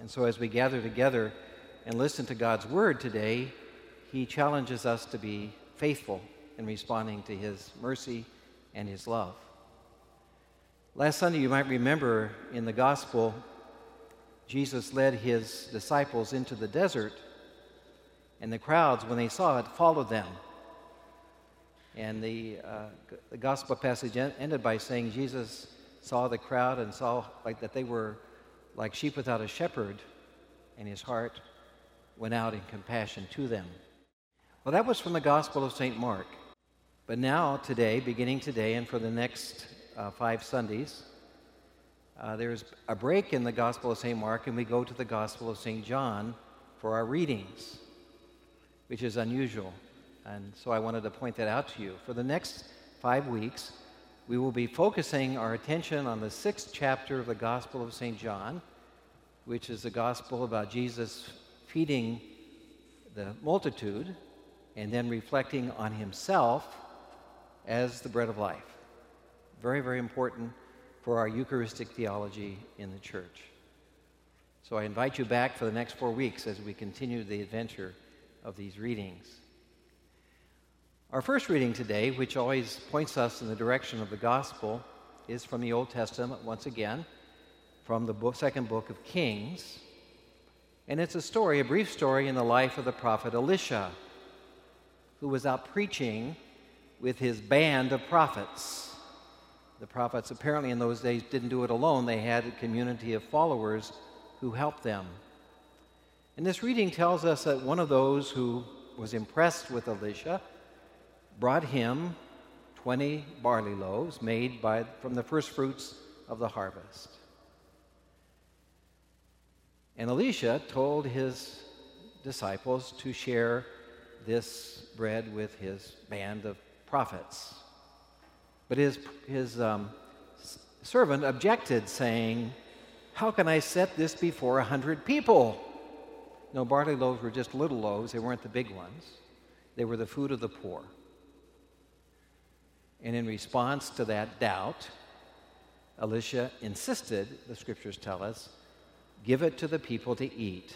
And so as we gather together and listen to God's word today, he challenges us to be faithful in responding to his mercy and his love. Last Sunday, you might remember in the gospel, Jesus led his disciples into the desert, and the crowds, when they saw it, followed them. And the gospel passage ended by saying Jesus saw the crowd and saw that they were like sheep without a shepherd, and his heart went out in compassion to them. Well, that was from the Gospel of St. Mark. But now, today, beginning today and for the next 5 Sundays, there's a break in the Gospel of St. Mark, and we go to the Gospel of St. John for our readings, which is unusual. And so I wanted to point that out to you. For the next 5 weeks, we will be focusing our attention on the 6th chapter of the Gospel of St. John, which is the gospel about Jesus feeding the multitude and then reflecting on himself as the bread of life. Very, very important for our Eucharistic theology in the church. So I invite you back for the next 4 weeks as we continue the adventure of these readings. Our first reading today, which always points us in the direction of the gospel, is from the Old Testament, once again, from the second book of Kings. And it's a brief story in the life of the prophet Elisha, who was out preaching with his band of prophets. The prophets apparently in those days didn't do it alone. They had a community of followers who helped them. And this reading tells us that one of those who was impressed with Elisha brought him 20 barley loaves made from the first fruits of the harvest. And Elisha told his disciples to share this bread with his band of prophets. But his servant objected, saying, "How can I set this before 100 people?" No, barley loaves were just little loaves. They weren't the big ones. They were the food of the poor. And in response to that doubt, Elisha insisted, the scriptures tell us, give it to the people to eat.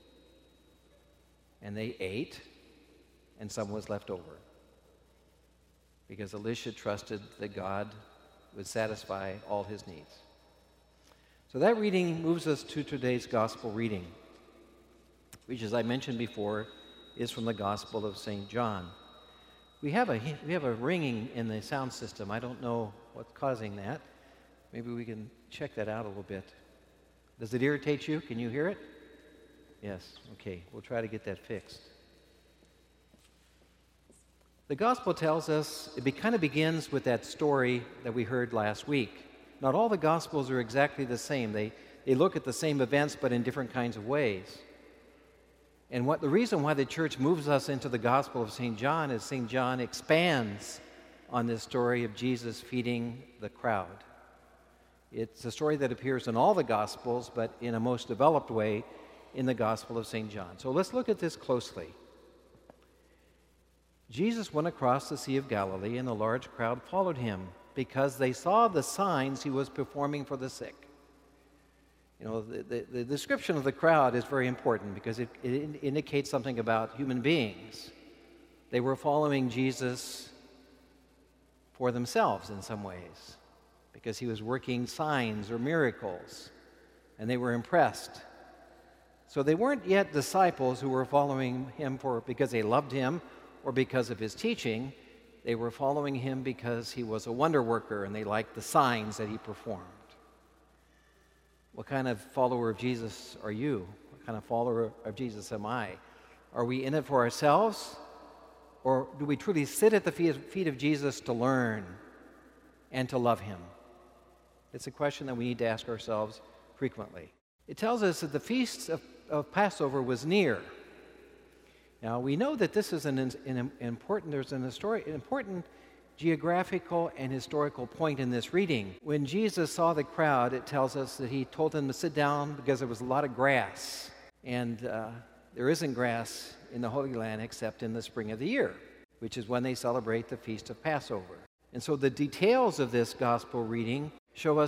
And they ate, and some was left over. Because Elisha trusted that God would satisfy all his needs. So that reading moves us to today's gospel reading, which, as I mentioned before, is from the Gospel of St. John. We have a ringing in the sound system. I don't know what's causing that. Maybe we can check that out a little bit. Does it irritate you? Can you hear it? Yes. Okay. We'll try to get that fixed. The gospel tells us, it kind of begins with that story that we heard last week. Not all the gospels are exactly the same. They look at the same events, but in different kinds of ways. And the reason why the church moves us into the Gospel of St. John is St. John expands on this story of Jesus feeding the crowd. It's a story that appears in all the Gospels, but in a most developed way in the Gospel of St. John. So let's look at this closely. Jesus went across the Sea of Galilee, and a large crowd followed him because they saw the signs he was performing for the sick. You know, the description of the crowd is very important because it indicates something about human beings. They were following Jesus for themselves in some ways because he was working signs or miracles, and they were impressed. So they weren't yet disciples who were following him because they loved him or because of his teaching. They were following him because he was a wonder worker and they liked the signs that he performed. What kind of follower of Jesus are you? What kind of follower of Jesus am I? Are we in it for ourselves? Or do we truly sit at the feet of Jesus to learn and to love him? It's a question that we need to ask ourselves frequently. It tells us that the feast of Passover was near. Now, we know that this is an important geographical and historical point in this reading. When Jesus saw the crowd, it tells us that he told them to sit down because there was a lot of grass. And there isn't grass in the Holy Land except in the spring of the year, which is when they celebrate the Feast of Passover. And so the details of this gospel reading show us that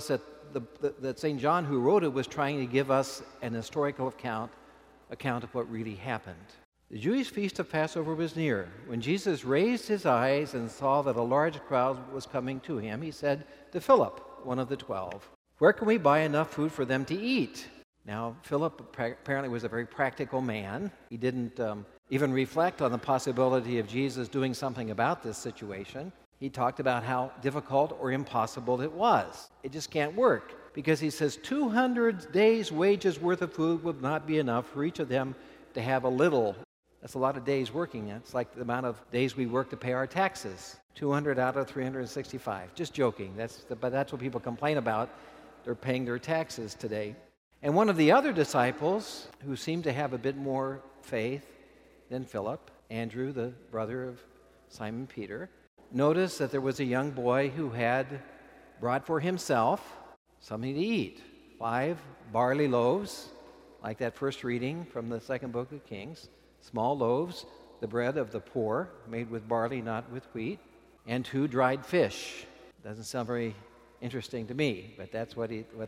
that St. John, who wrote it, was trying to give us an historical account of what really happened. The Jewish feast of Passover was near. When Jesus raised his eyes and saw that a large crowd was coming to him, he said to Philip, one of the 12, "Where can we buy enough food for them to eat?" Now, Philip apparently was a very practical man. He didn't even reflect on the possibility of Jesus doing something about this situation. He talked about how difficult or impossible it was. It just can't work, because he says 200 days' wages worth of food would not be enough for each of them to have a little. That's a lot of days working. It's like the amount of days we work to pay our taxes. 200 out of 365. Just joking. But that's what people complain about. They're paying their taxes today. And one of the other disciples, who seemed to have a bit more faith than Philip, Andrew, the brother of Simon Peter, noticed that there was a young boy who had brought for himself something to eat. 5 barley loaves, like that first reading from the second book of Kings. Small loaves, the bread of the poor, made with barley, not with wheat, and 2 dried fish. Doesn't sound very interesting to me, but that's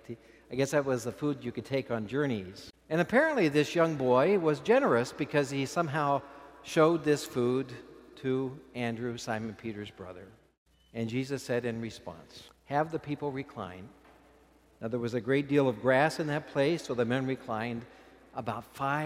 I guess that was the food you could take on journeys. And apparently this young boy was generous, because he somehow showed this food to Andrew, Simon Peter's brother. And Jesus said in response, "Have the people recline." Now there was a great deal of grass in that place, so the men reclined, about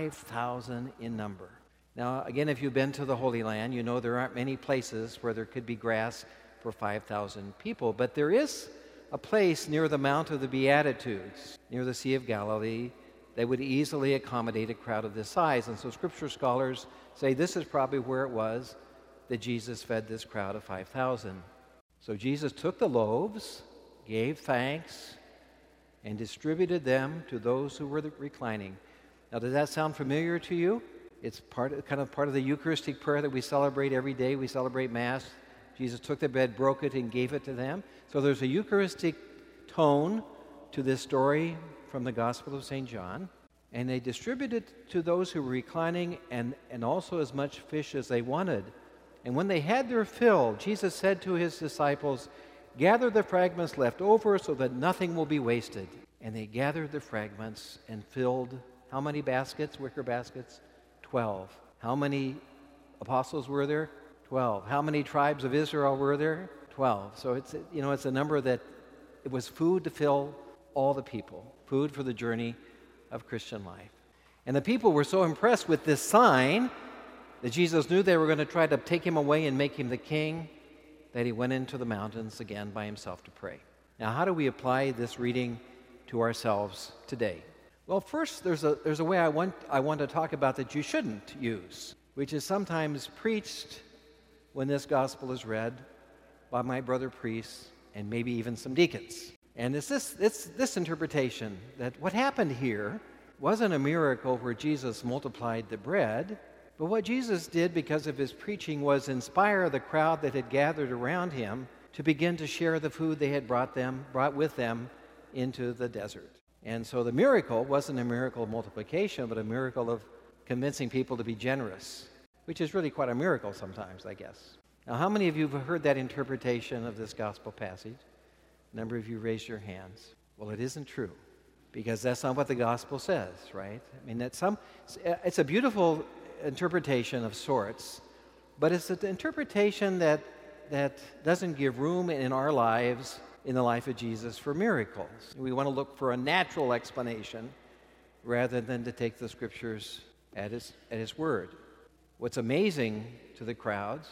5,000 in number. Now, again, if you've been to the Holy Land, you know there aren't many places where there could be grass for 5,000 people, but there is a place near the Mount of the Beatitudes, near the Sea of Galilee, that would easily accommodate a crowd of this size. And so scripture scholars say this is probably where it was that Jesus fed this crowd of 5,000. So Jesus took the loaves, gave thanks, and distributed them to those who were reclining. Now, does that sound familiar to you? It's part of the Eucharistic prayer that we celebrate every day. We celebrate Mass. Jesus took the bread, broke it, and gave it to them. So there's a Eucharistic tone to this story from the Gospel of St. John. And they distributed to those who were reclining, and also as much fish as they wanted. And when they had their fill, Jesus said to his disciples, "Gather the fragments left over so that nothing will be wasted." And they gathered the fragments and filled how many baskets, wicker baskets? 12. How many apostles were there? 12. How many tribes of Israel were there? 12. So it's a number that it was food to fill all the people, food for the journey of Christian life. And the people were so impressed with this sign that Jesus knew they were going to try to take him away and make him the king, that he went into the mountains again by himself to pray. Now, how do we apply this reading to ourselves today? Well, first, there's a way I want to talk about that you shouldn't use, which is sometimes preached when this gospel is read by my brother priests and maybe even some deacons. And it's this interpretation that what happened here wasn't a miracle where Jesus multiplied the bread, but what Jesus did because of his preaching was inspire the crowd that had gathered around him to begin to share the food they had brought with them into the desert. And so the miracle wasn't a miracle of multiplication, but a miracle of convincing people to be generous, which is really quite a miracle sometimes, I guess. Now, how many of you have heard that interpretation of this gospel passage? A number of you raised your hands. Well, it isn't true, because that's not what the gospel says, right? I mean, it's a beautiful interpretation of sorts, but it's an interpretation that doesn't give room in our lives, in the life of Jesus, for miracles. We want to look for a natural explanation rather than to take the scriptures at his word. What's amazing to the crowds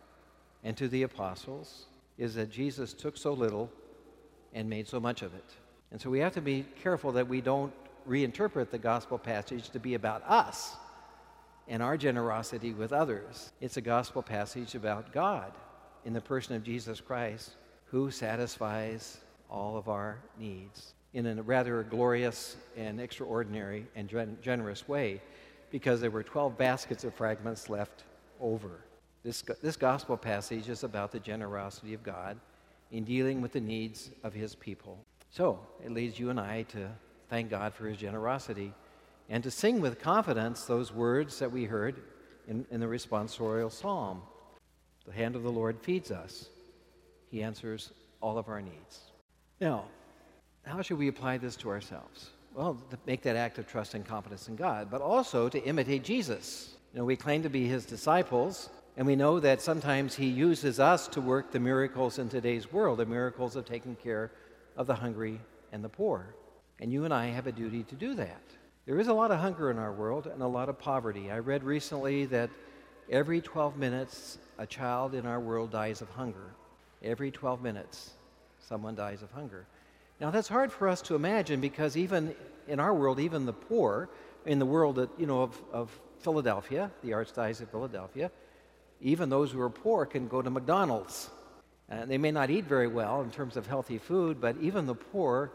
and to the apostles is that Jesus took so little and made so much of it. And so we have to be careful that we don't reinterpret the gospel passage to be about us and our generosity with others. It's a gospel passage about God in the person of Jesus Christ, who satisfies all of our needs in a rather glorious and extraordinary and generous way, because there were 12 baskets of fragments left over. This gospel passage is about the generosity of God in dealing with the needs of his people. So it leads you and I to thank God for his generosity and to sing with confidence those words that we heard in the responsorial psalm. The hand of the Lord feeds us. He answers all of our needs. Now, how should we apply this to ourselves? Well, to make that act of trust and confidence in God, but also to imitate Jesus. We claim to be his disciples, and we know that sometimes he uses us to work the miracles in today's world, the miracles of taking care of the hungry and the poor. And you and I have a duty to do that. There is a lot of hunger in our world and a lot of poverty. I read recently that every 12 minutes, a child in our world dies of hunger. Every 12 minutes, someone dies of hunger. Now, that's hard for us to imagine because even in our world, even the poor, in the world that, of Philadelphia, the Archdiocese of Philadelphia, even those who are poor can go to McDonald's. They may not eat very well in terms of healthy food, but even the poor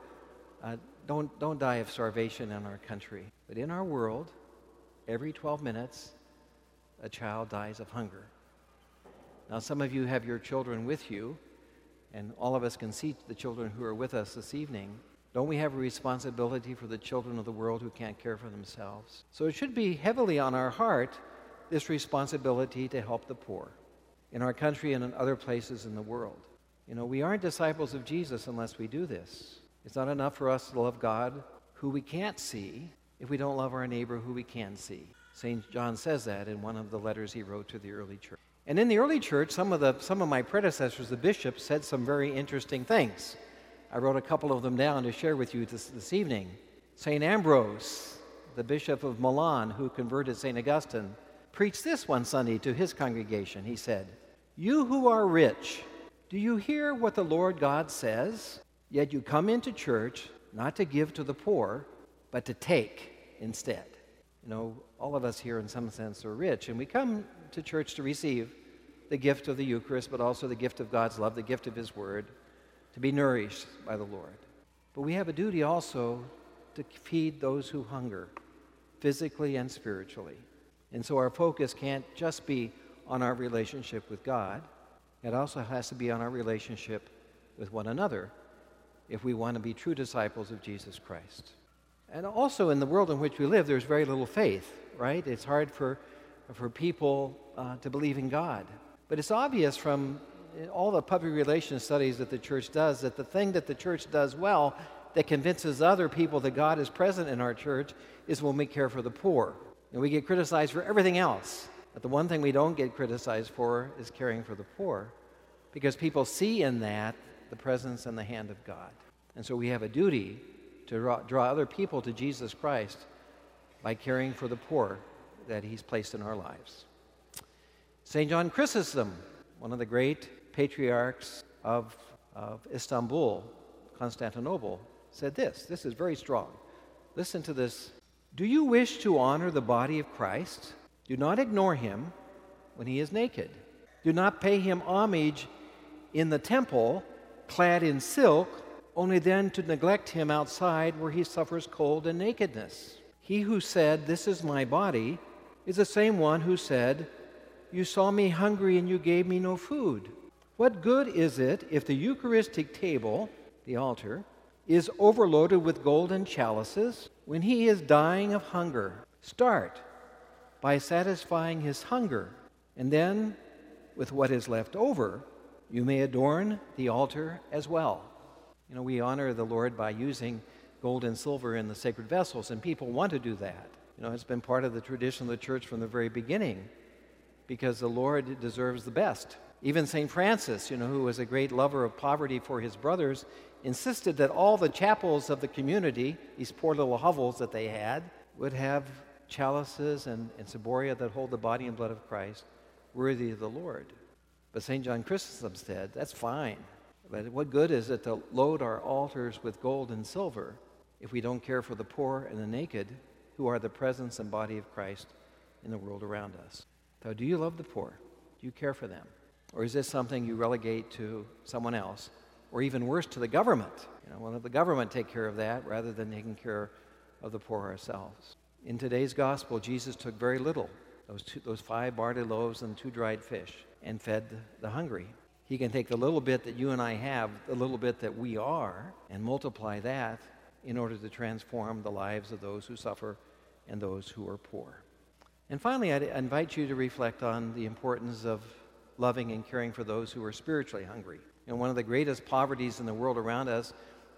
don't die of starvation in our country. But in our world, every 12 minutes, a child dies of hunger. Now, some of you have your children with you, and all of us can see the children who are with us this evening. Don't we have a responsibility for the children of the world who can't care for themselves? So it should be heavily on our heart, this responsibility to help the poor in our country and in other places in the world. We aren't disciples of Jesus unless we do this. It's not enough for us to love God, who we can't see, if we don't love our neighbor who we can see. St. John says that in one of the letters he wrote to the early church. And in the early church, some of my predecessors, the bishops, said some very interesting things. I wrote a couple of them down to share with you this evening. St. Ambrose, the bishop of Milan, who converted St. Augustine, preached this one Sunday to his congregation. He said, "You who are rich, do you hear what the Lord God says? Yet you come into church not to give to the poor, but to take instead." All of us here in some sense are rich, and we come to church to receive the gift of the Eucharist, but also the gift of God's love, the gift of his word, to be nourished by the Lord. But we have a duty also to feed those who hunger, physically and spiritually. And so our focus can't just be on our relationship with God. It also has to be on our relationship with one another if we want to be true disciples of Jesus Christ. And also in the world in which we live, there's very little faith, right? It's hard for people to believe in God. But it's obvious from all the public relations studies that the church does that the thing that the church does well that convinces other people that God is present in our church is when we care for the poor. And we get criticized for everything else. But the one thing we don't get criticized for is caring for the poor, because people see in that the presence and the hand of God. And so we have a duty to draw other people to Jesus Christ by caring for the poor that he's placed in our lives. St. John Chrysostom, one of the great patriarchs of Istanbul, Constantinople, said this. This is very strong. Listen to this. "Do you wish to honor the body of Christ? Do not ignore him when he is naked. Do not pay him homage in the temple, clad in silk, only then to neglect him outside where he suffers cold and nakedness. He who said, 'This is my body,' is the same one who said, 'You saw me hungry and you gave me no food.' What good is it if the Eucharistic table, the altar, is overloaded with golden chalices when he is dying of hunger? Start by satisfying his hunger, and then, with what is left over, you may adorn the altar as well." We honor the Lord by using gold and silver in the sacred vessels, and people want to do that. It's been part of the tradition of the church from the very beginning, because the Lord deserves the best. Even St. Francis, who was a great lover of poverty for his brothers, insisted that all the chapels of the community, these poor little hovels that they had, would have chalices and ciboria that hold the body and blood of Christ, worthy of the Lord. But St. John Chrysostom said, that's fine, but what good is it to load our altars with gold and silver if we don't care for the poor and the naked, who are the presence and body of Christ in the world around us? So do you love the poor? Do you care for them? Or is this something you relegate to someone else? Or even worse, to the government? Well, let the government take care of that rather than taking care of the poor ourselves. In today's gospel, Jesus took very little, those 5 barley loaves and 2 dried fish, and fed the hungry. He can take the little bit that you and I have, the little bit that we are, and multiply that in order to transform the lives of those who suffer and those who are poor. And finally, I invite you to reflect on the importance of loving and caring for those who are spiritually hungry. One of the greatest poverties in the world around us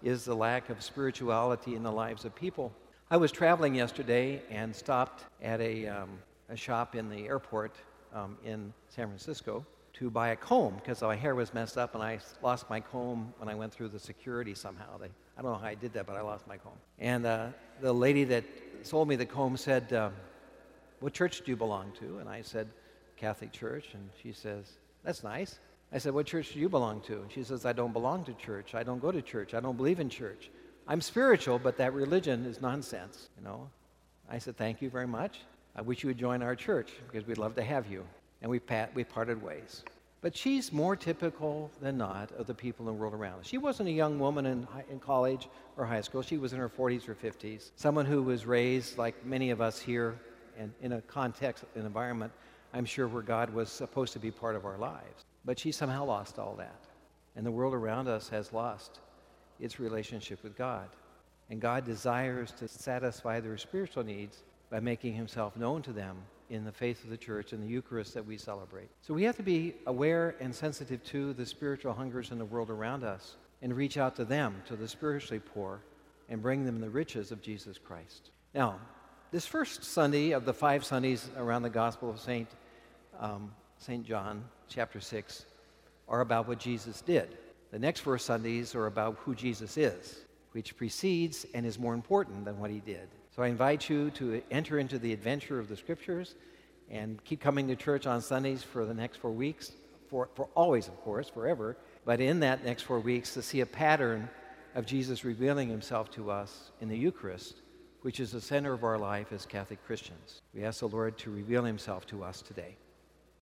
is the lack of spirituality in the lives of people. I was traveling yesterday and stopped at a shop in the airport in San Francisco to buy a comb because my hair was messed up and I lost my comb when I went through the security somehow. I don't know how I did that, but I lost my comb. And the lady that sold me the comb said, what church do you belong to? And I said, Catholic Church. And she says, that's nice. I said, what church do you belong to? And she says, I don't belong to church. I don't go to church. I don't believe in church. I'm spiritual, but that religion is nonsense, you know. I said, thank you very much. I wish you would join our church because we'd love to have you. And we parted ways. But she's more typical than not of the people in the world around us. She wasn't a young woman in college or high school. She was in her 40s or 50s. Someone who was raised, like many of us here, and in a context, an environment, I'm sure, where God was supposed to be part of our lives. But she somehow lost all that. And the world around us has lost its relationship with God. And God desires to satisfy their spiritual needs by making himself known to them in the faith of the church and the Eucharist that we celebrate. So we have to be aware and sensitive to the spiritual hungers in the world around us and reach out to them, to the spiritually poor, and bring them the riches of Jesus Christ. Now, this first Sunday of the 5 Sundays around the Gospel of St. John, chapter 6, are about what Jesus did. The next 4 Sundays are about who Jesus is, which precedes and is more important than what he did. So I invite you to enter into the adventure of the Scriptures and keep coming to church on Sundays for the next 4 weeks, for always, of course, forever. But in that next 4 weeks, to see a pattern of Jesus revealing himself to us in the Eucharist, which is the center of our life as Catholic Christians. We ask the Lord to reveal himself to us today.